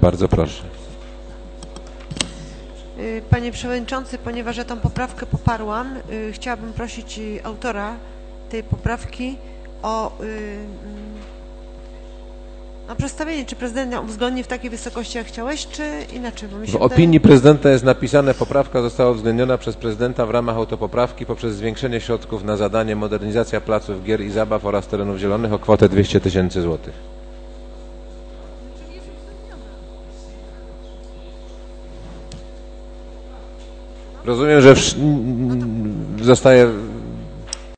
Bardzo proszę. Panie Przewodniczący, ponieważ ja tą poprawkę poparłam, chciałabym prosić autora tej poprawki o przedstawienie, czy prezydent ją uzgodni w takiej wysokości, jak chciałeś, czy inaczej? Bo mi się W opinii prezydenta jest napisane, poprawka została uwzględniona przez prezydenta w ramach autopoprawki poprzez zwiększenie środków na zadanie modernizacja placów gier i zabaw oraz terenów zielonych o kwotę 200 000 złotych. Rozumiem, że zostaje